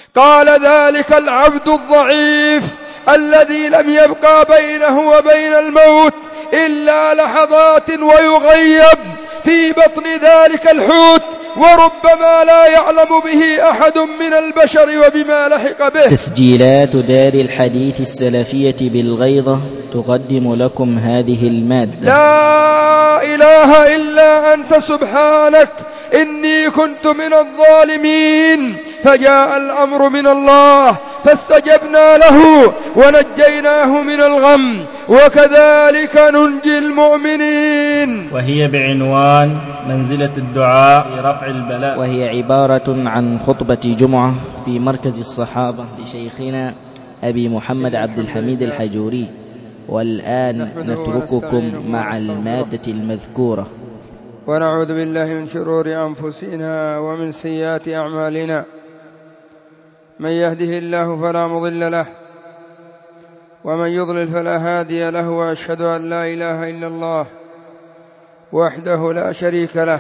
قال ذلك العبد الضعيف الذي لم يبقى بينه وبين الموت إلا لحظات ويغيب في بطن ذلك الحوت، وربما لا يعلم به أحد من البشر وبما لحق به. تسجيلات دار الحديث السلفية بالغيضة تقدم لكم هذه المادة. لا إله إلا أنت سبحانك إني كنت من الظالمين، فجاء الأمر من الله فاستجبنا له ونجيناه من الغم، وكذلك ننجي المؤمنين. وهي بعنوان منزلة الدعاء في رفع البلاء، وهي عبارة عن خطبة جمعة في مركز الصحابة لشيخنا أبي محمد عبد الحميد الحجوري. والآن نترككم مع المادة المذكورة. ونعوذ بالله من شرور أنفسنا ومن سيئات أعمالنا، من يهده الله فلا مضل له ومن يضلل فلا هادي له، وأشهد أن لا إله إلا الله وحده لا شريك له،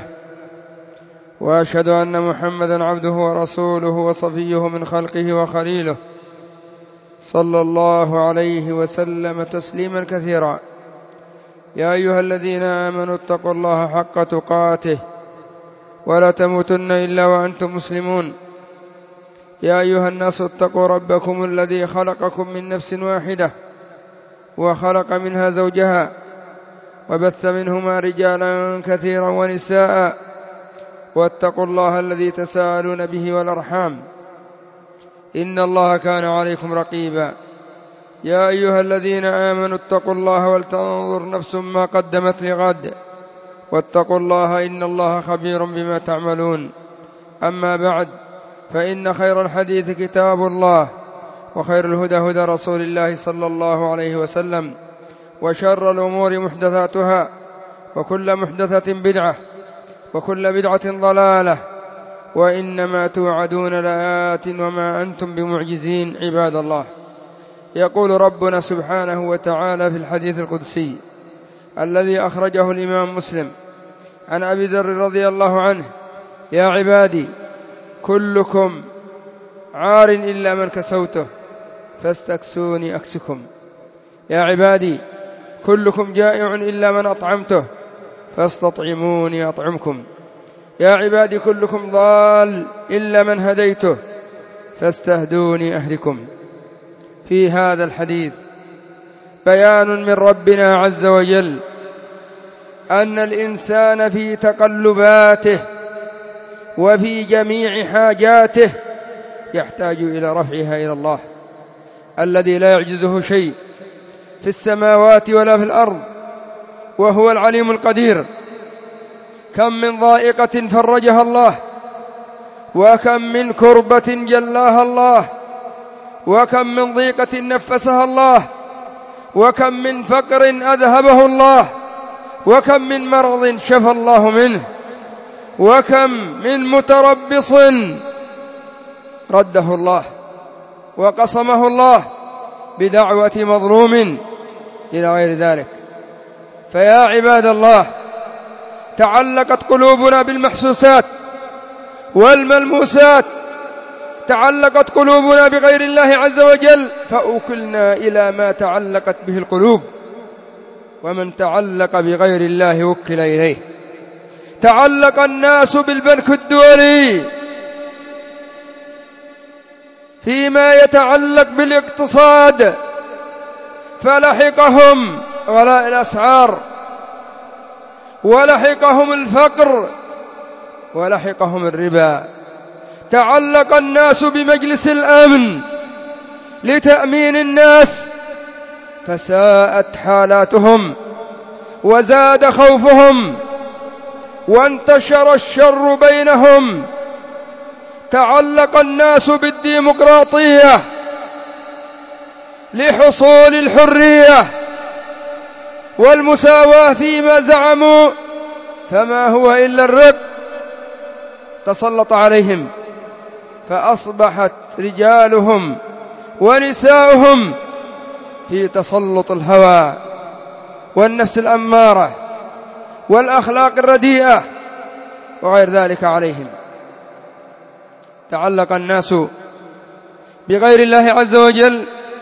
وأشهد أن محمدا عبده ورسوله وصفيه من خلقه وخليله، صلى الله عليه وسلم تسليما كثيرا. يا أيها الذين آمنوا اتقوا الله حق تقاته ولا تموتن إلا وأنتم مسلمون. يا أيها الناس اتقوا ربكم الذي خلقكم من نفس واحدة وخلق منها زوجها وبث منهما رجالا كثيرا ونساء، واتقوا الله الذي تساءلون به والأرحام إن الله كان عليكم رقيبا. يا أيها الذين آمنوا اتقوا الله ولتنظر نفس ما قدمت لغد واتقوا الله إن الله خبير بما تعملون. أما بعد، فإن خير الحديث كتاب الله، وخير الهدى هدى رسول الله صلى الله عليه وسلم، وشر الأمور محدثاتها، وكل محدثة بدعة، وكل بدعة ضلالة، وإنما توعدون لآت وما أنتم بمعجزين. عباد الله، يقول ربنا سبحانه وتعالى في الحديث القدسي الذي أخرجه الإمام مسلم عن أبي ذر رضي الله عنه: يا عبادي كلكم عار إلا من كسوته فاستكسوني أكسكم. يا عبادي كلكم جائع إلا من أطعمته فاستطعموني أطعمكم. يا عبادي كلكم ضال إلا من هديته فاستهدوني أهدكم. في هذا الحديث بيان من ربنا عز وجل أن الإنسان في تقلباته وفي جميع حاجاته يحتاج إلى رفعها إلى الله الذي لا يعجزه شيء في السماوات ولا في الأرض، وهو العليم القدير. كم من ضائقة فرجها الله، وكم من كربة جلاها الله، وكم من ضيقة نفسها الله، وكم من فقر أذهبه الله، وكم من مرض شفى الله منه، وكم من متربص رده الله وقصمه الله بدعوة مظلوم إلى غير ذلك. فيا عباد الله، تعلقت قلوبنا بالمحسوسات والملموسات، تعلقت قلوبنا بغير الله عز وجل فأوكلنا إلى ما تعلقت به القلوب، ومن تعلق بغير الله وكل إليه. تعلق الناس بالبنك الدولي فيما يتعلق بالاقتصاد، فلحقهم غلاء الأسعار، ولحقهم الفقر، ولحقهم الربا. تعلق الناس بمجلس الأمن لتأمين الناس فساءت حالاتهم وزاد خوفهم وانتشر الشر بينهم. تعلق الناس بالديمقراطية لحصول الحرية والمساواة فيما زعموا، فما هو إلا الرق تسلط عليهم، فأصبحت رجالهم ونساؤهم في تسلط الهوى والنفس الأمارة والأخلاق الرديئة وغير ذلك عليهم. تعلق الناس بغير الله عز وجل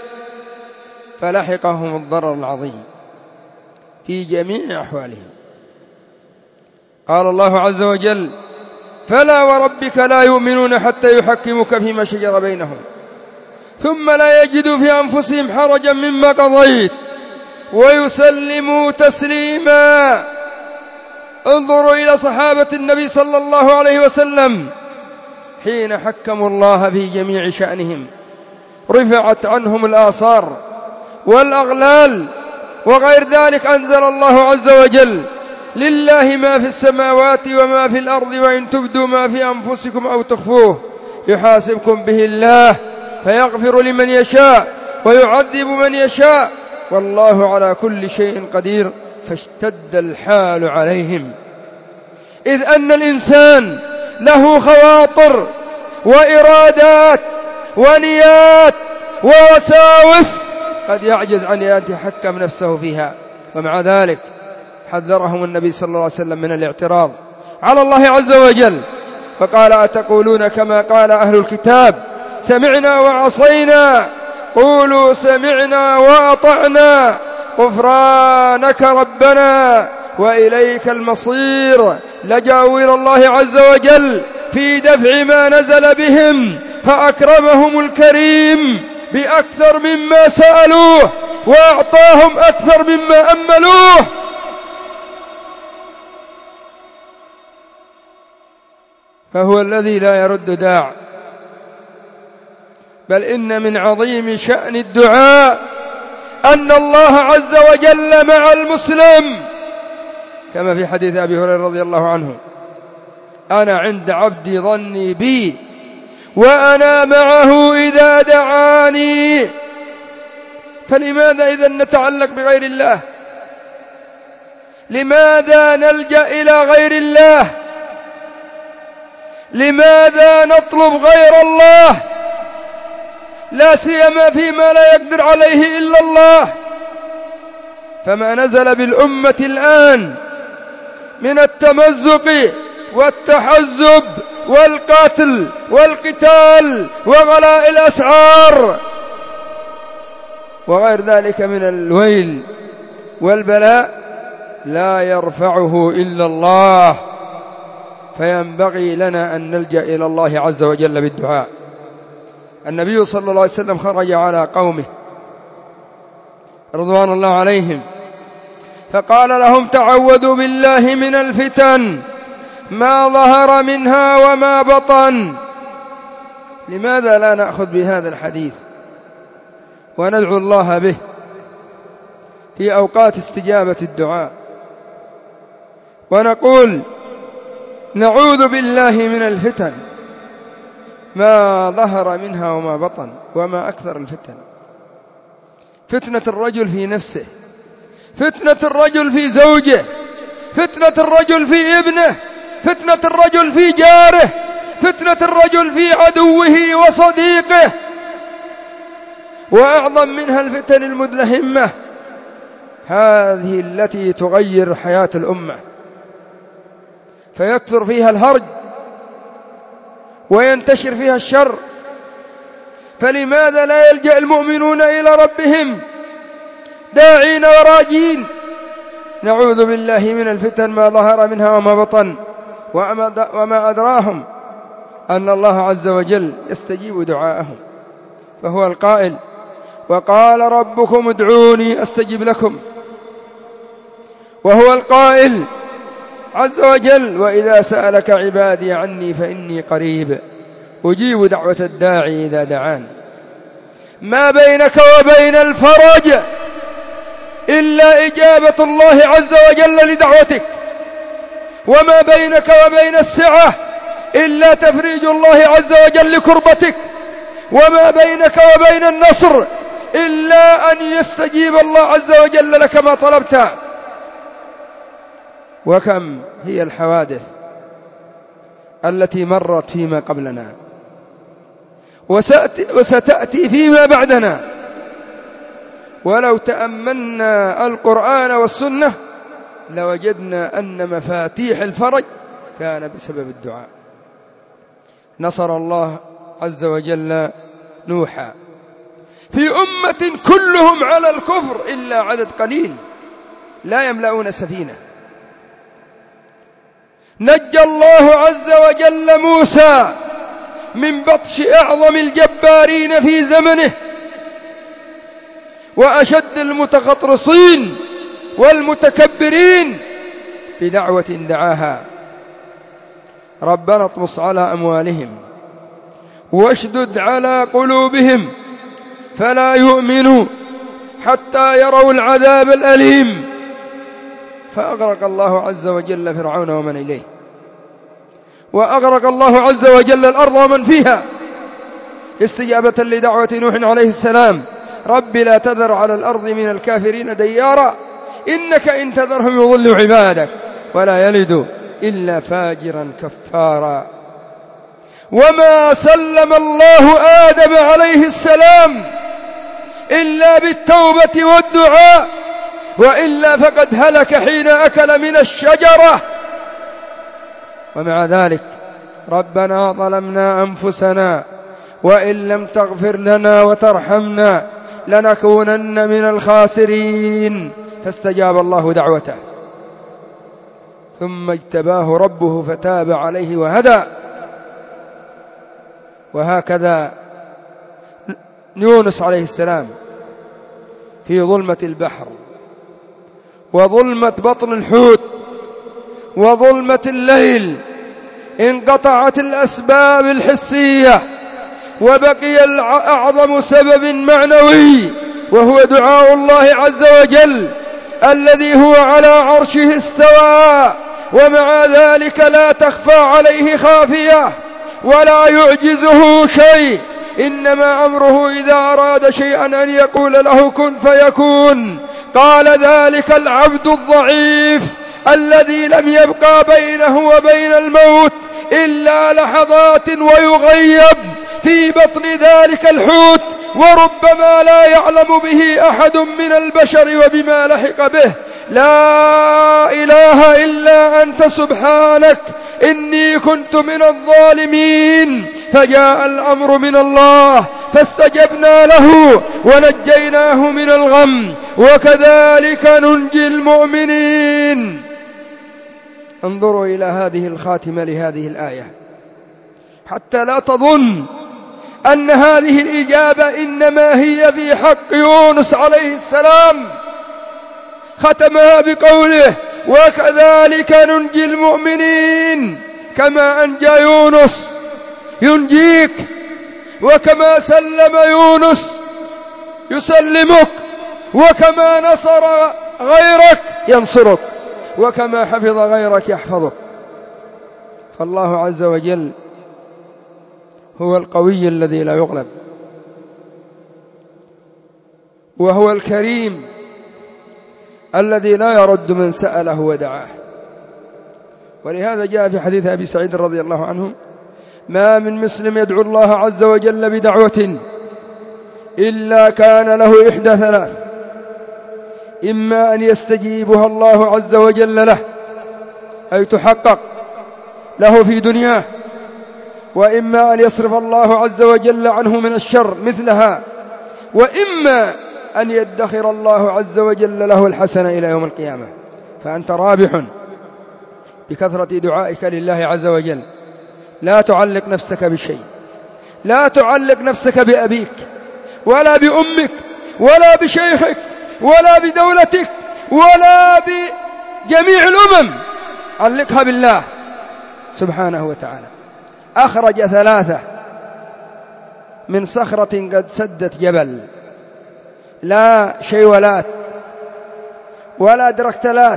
فلحقهم الضرر العظيم في جميع أحوالهم. قال الله عز وجل: فلا وربك لا يؤمنون حتى يحكموك فيما شجر بينهم ثم لا يجدوا في أنفسهم حرجا مما قضيت ويسلموا تسليما. انظروا إلى صحابة النبي صلى الله عليه وسلم حين حكموا الله في جميع شأنهم، رفعت عنهم الآثار والأغلال وغير ذلك. أنزل الله عز وجل: لله ما في السماوات وما في الأرض وإن تبدوا ما في أنفسكم أو تخفوه يحاسبكم به الله فيغفر لمن يشاء ويعذب من يشاء والله على كل شيء قدير. فاشتد الحال عليهم، إذ أن الإنسان له خواطر وإرادات ونيات ووساوس قد يعجز عن أن يتحكم نفسه فيها، ومع ذلك حذرهم النبي صلى الله عليه وسلم من الاعتراض على الله عز وجل، فقال: أتقولون كما قال أهل الكتاب سمعنا وعصينا؟ قولوا سمعنا وأطعنا غفرانك ربنا وإليك المصير. لجأوا إلى الله عز وجل في دفع ما نزل بهم فأكرمهم الكريم بأكثر مما سألوه وأعطاهم أكثر مما أملوه. فهو الذي لا يرد داع، بل إن من عظيم شأن الدعاء أن الله عز وجل مع المسلم، كما في حديث أبي هريرة رضي الله عنه: أنا عند عبدي ظني بي وأنا معه إذا دعاني. فلماذا إذن نتعلق بغير الله؟ لماذا نلجأ إلى غير الله؟ لماذا نطلب غير الله؟ لا سيما فيما لا يقدر عليه إلا الله. فما نزل بالأمة الآن من التمزق والتحزب والقتل والقتال وغلاء الأسعار وغير ذلك من الويل والبلاء لا يرفعه إلا الله، فينبغي لنا أن نلجأ إلى الله عز وجل بالدعاء. النبي صلى الله عليه وسلم خرج على قومه رضوان الله عليهم فقال لهم: تعوذوا بالله من الفتن ما ظهر منها وما بطن. لماذا لا نأخذ بهذا الحديث وندعو الله به في أوقات استجابة الدعاء ونقول: نعوذ بالله من الفتن ما ظهر منها وما بطن. وما أكثر الفتن: فتنة الرجل في نفسه، فتنة الرجل في زوجه، فتنة الرجل في ابنه، فتنة الرجل في جاره، فتنة الرجل في عدوه وصديقه. وأعظم منها الفتن المدلهمة، هذه التي تغير حياة الأمة فيكثر فيها الهرج وينتشر فيها الشر. فلماذا لا يلجأ المؤمنون إلى ربهم داعين وراجين؟ نعوذ بالله من الفتن ما ظهر منها وما بطن. وما أدراهم أن الله عز وجل يستجيب دعاءهم، فهو القائل: وقال ربكم ادعوني أستجب لكم. وهو القائل عز وجل: وإذا سألك عبادي عني فإني قريب أجيب دعوة الداعي إذا دعان. ما بينك وبين الفرج إلا إجابة الله عز وجل لدعوتك، وما بينك وبين السعة إلا تفريج الله عز وجل لكربتك، وما بينك وبين النصر إلا أن يستجيب الله عز وجل لك ما طلبت. وكم هي الحوادث التي مرت فيما قبلنا وستأتي فيما بعدنا، ولو تأملنا القرآن والسنة لوجدنا أن مفاتيح الفرج كان بسبب الدعاء. نصر الله عز وجل نوحا في أمة كلهم على الكفر إلا عدد قليل لا يملؤون السفينة. نجى الله عز وجل موسى من بطش أعظم الجبارين في زمنه وأشد المتغطرسين والمتكبرين بدعوة دعاها: ربنا اطمس على أموالهم واشدد على قلوبهم فلا يؤمنوا حتى يروا العذاب الأليم. فأغرق الله عز وجل فرعون ومن إليه، وأغرق الله عز وجل الأرض ومن فيها استجابة لدعوة نوح عليه السلام: رب لا تذر على الأرض من الكافرين ديارا إنك إن تذرهم يضلوا عبادك ولا يلدوا إلا فاجرا كفارا. وما سلم الله آدم عليه السلام إلا بالتوبة والدعاء، وإلا فقد هلك حين أكل من الشجرة. ومع ذلك ربنا ظلمنا أنفسنا وإن لم تغفر لنا وترحمنا لنكونن من الخاسرين، فاستجاب الله دعوته ثم اجتباه ربه فتاب عليه وهدى. وهكذا يونس عليه السلام في ظلمة البحر وظلمة بطن الحوت وظلمة الليل انقطعت الأسباب الحسية وبقي أعظم سبب معنوي، وهو دعاء الله عز وجل الذي هو على عرشه استوى، ومع ذلك لا تخفى عليه خافية ولا يعجزه شيء، إنما أمره إذا أراد شيئا أن يقول له كن فيكون. قال ذلك العبد الضعيف الذي لم يبقى بينه وبين الموت إلا لحظات ويغيب في بطن ذلك الحوت، وربما لا يعلم به أحد من البشر وبما لحق به: لا إله إلا أنت سبحانك إني كنت من الظالمين. فجاء الأمر من الله فاستجبنا له ونجيناه من الغم، وكذلك ننجي المؤمنين. انظروا إلى هذه الخاتمة لهذه الآية حتى لا تظن أن هذه الإجابة إنما هي في حق يونس عليه السلام. ختمها بقوله: وكذلك ننجي المؤمنين. كما أنجى يونس ينجيك، وكما سلم يونس يسلمك، وكما نصر غيرك ينصرك، وكما حفظ غيرك يحفظك. فالله عز وجل هو القوي الذي لا يغلب، وهو الكريم الذي لا يرد من سأله ودعاه. ولهذا جاء في حديث أبي سعيد رضي الله عنه: ما من مسلم يدعو الله عز وجل بدعوة إلا كان له إحدى ثلاث: إما أن يستجيبها الله عز وجل له أي تحقق له في دنياه، وإما أن يصرف الله عز وجل عنه من الشر مثلها، وإما أن يدخر الله عز وجل له الحسنة إلى يوم القيامة. فأنت رابح بكثرة دعائك لله عز وجل. لا تعلق نفسك بشيء، لا تعلق نفسك بأبيك ولا بأمك ولا بشيخك ولا بدولتك ولا بجميع الأمم، علقها بالله سبحانه وتعالى. أخرج 3 من صخرة قد سدت جبل، لا شيولات ولا دركتلات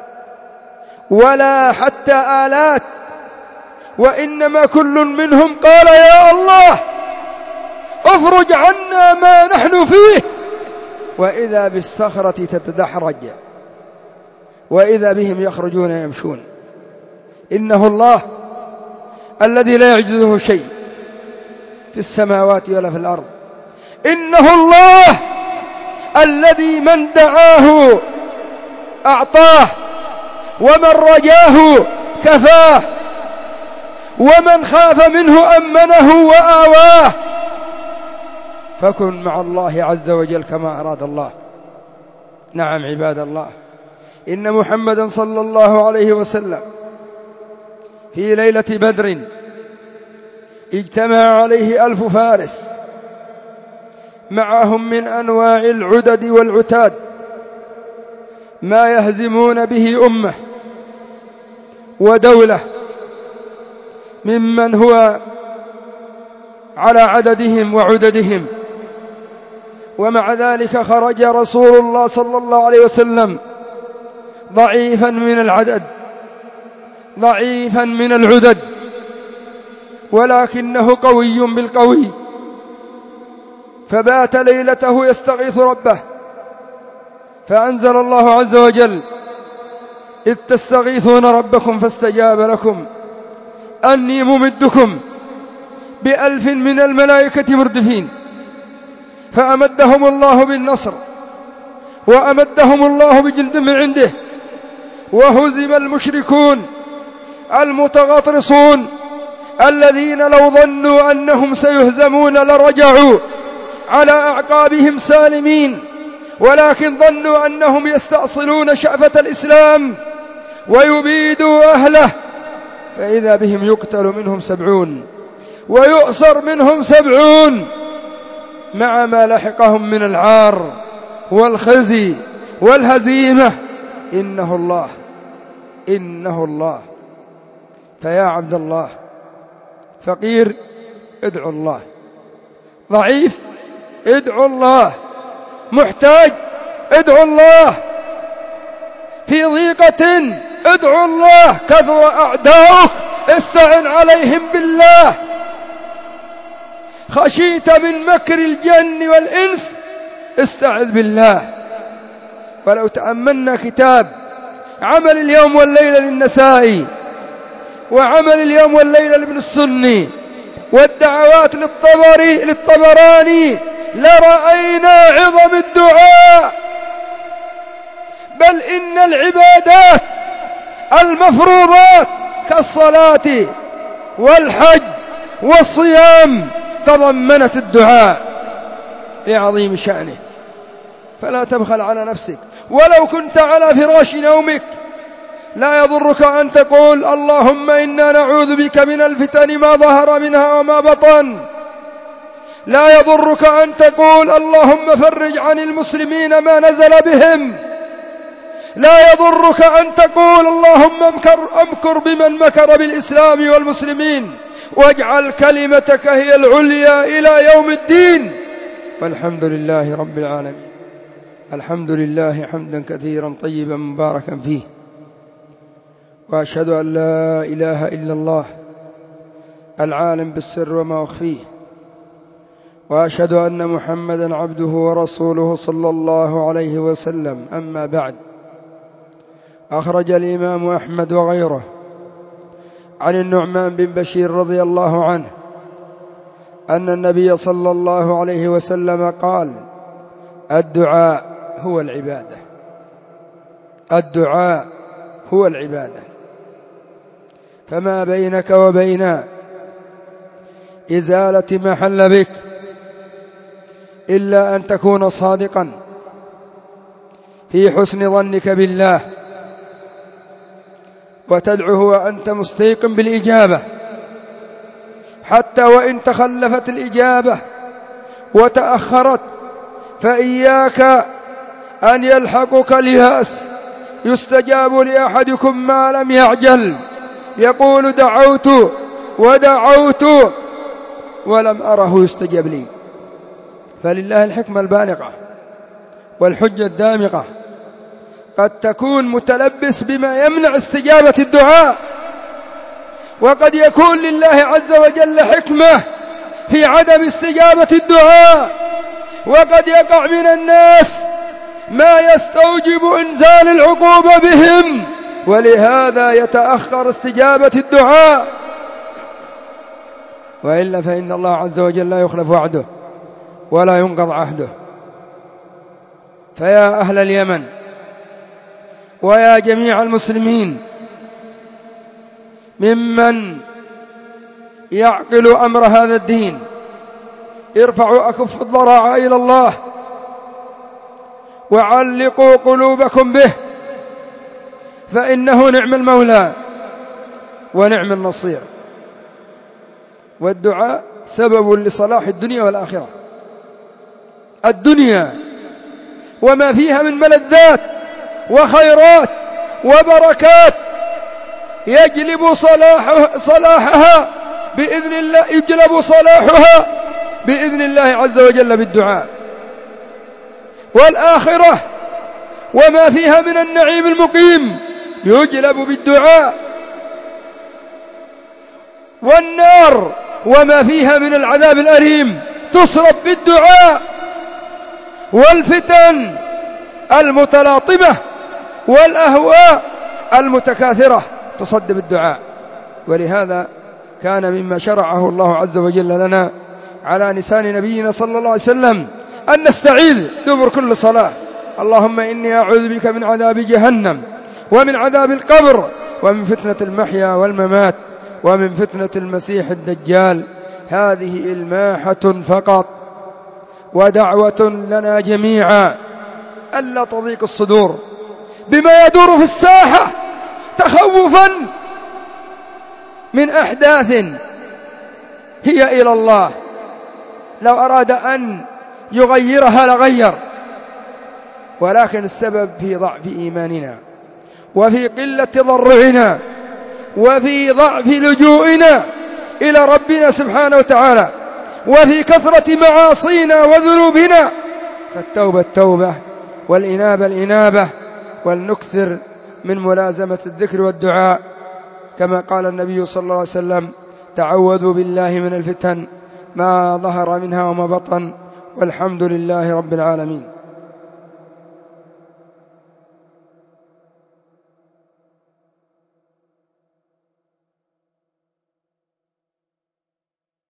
ولا حتى آلات، وإنما كل منهم قال: يا الله افرج عنا ما نحن فيه. وإذا بالصخرة تتدحرج وإذا بهم يخرجون يمشون. إنه الله الذي لا يعجزه شيء في السماوات ولا في الأرض. إنه الله الذي من دعاه أعطاه، ومن رجاه كفاه، ومن خاف منه أمنه وآواه. فكن مع الله عز وجل كما أراد الله. نعم عباد الله، إن محمدا صلى الله عليه وسلم في ليلة بدر اجتمع عليه 1000 فارس معهم من أنواع العدد والعتاد ما يهزمون به أمة ودولة ممن هو على عددهم وعددهم، ومع ذلك خرج رسول الله صلى الله عليه وسلم ضعيفا من العدد ضعيفا من العدد، ولكنه قوي بالقوي، فبات ليلته يستغيث ربه، فأنزل الله عز وجل: إذ تستغيثون ربكم فاستجاب لكم أني ممدكم ب1000 من الملائكة مردفين، فأمدهم الله بالنصر وأمدهم الله بجند من عنده، وهزم المشركون المتغطرسون الذين لو ظنوا أنهم سيهزمون لرجعوا على أعقابهم سالمين، ولكن ظنوا أنهم يستأصلون شأفة الإسلام ويبيدوا أهله، فإذا بهم يقتل منهم 70 ويؤسر منهم 70 مع ما لحقهم من العار والخزي والهزيمة. إنه الله، إنه الله. فيا عبد الله، فقير ادعو الله، ضعيف ادعو الله، محتاج ادعو الله، في ضيقة ادعو الله، كثر أعداؤك استعن عليهم بالله، خشيت من مكر الجن والإنس استعذ بالله. ولو تأملنا كتاب عمل اليوم والليلة للنسائي، وعمل اليوم والليلة لابن السني، والدعوات للطبراني، لرأينا عظم الدعاء. بل إن العبادات المفروضات كالصلاة والحج والصيام تضمنت الدعاء في عظيم شأنه، فلا تبخل على نفسك. ولو كنت على فراش نومك لا يضرك أن تقول: اللهم إنا نعوذ بك من الفتن ما ظهر منها وما بطن. لا يضرك أن تقول: اللهم فرج عن المسلمين ما نزل بهم. لا يضرك أن تقول: اللهم أمكر بمن مكر بالإسلام والمسلمين، واجعل كلمتك هي العليا إلى يوم الدين. والحمد لله رب العالمين. الحمد لله حمدا كثيرا طيبا مباركا فيه، وأشهد أن لا إله إلا الله العالم بالسر وما أخفيه، وأشهد أن محمدا عبده ورسوله صلى الله عليه وسلم. أما بعد، أخرج الإمام أحمد وغيره عن النعمان بن بشير رضي الله عنه أن النبي صلى الله عليه وسلم قال: الدعاء هو العبادة. الدعاء هو العبادة، فما بينك وبين إزالة ما حل بك إلا أن تكون صادقا في حسن ظنك بالله، وتدعوه وأنت مستيقن بالإجابة، حتى وإن تخلفت الإجابة وتأخرت، فإياك أن يلحقك الياس. يستجاب لأحدكم ما لم يعجل، يقول: دعوت ودعوت ولم أره يستجب لي. فلله الحكمة البالغة والحجة الدامغة. قد تكون متلبس بما يمنع استجابة الدعاء، وقد يكون لله عز وجل حكمة في عدم استجابة الدعاء، وقد يقع من الناس ما يستوجب إنزال العقوبة بهم، ولهذا يتأخر استجابة الدعاء. وإلا فإن الله عز وجل لا يخلف وعده ولا ينقض عهده. فيا أهل اليمن ويا جميع المسلمين ممن يعقل أمر هذا الدين ارفعوا أكف الضراعة إلى الله وعلقوا قلوبكم به، فإنه نعم المولى ونعم النصير. والدعاء سبب لصلاح الدنيا والآخرة. الدنيا وما فيها من ملذات وخيرات وبركات يجلب صلاحها بإذن الله، يجلب صلاحها بإذن الله عز وجل بالدعاء. والآخرة وما فيها من النعيم المقيم يجلب بالدعاء. والنار وما فيها من العذاب الأليم تصرف بالدعاء. والفتن المتلاطمة والأهواء المتكاثرة تصد بالدعاء. ولهذا كان مما شرعه الله عز وجل لنا على لسان نبينا صلى الله عليه وسلم أن نستعيذ دبر كل صلاة: اللهم إني أعوذ بك من عذاب جهنم ومن عذاب القبر ومن فتنة المحيا والممات ومن فتنة المسيح الدجال. هذه إلماحة فقط ودعوة لنا جميعا ألا تضيق الصدور بما يدور في الساحة تخوفا من أحداث هي إلى الله، لو أراد أن يغيرها لغير، ولكن السبب في ضعف إيماننا وفي قلة تضرعنا وفي ضعف لجوئنا إلى ربنا سبحانه وتعالى وفي كثرة معاصينا وذنوبنا. فالتوبة التوبة والإنابة الإنابة، ولنكثر من ملازمة الذكر والدعاء كما قال النبي صلى الله عليه وسلم: تعوذوا بالله من الفتن ما ظهر منها وما بطن، والحمد لله رب العالمين.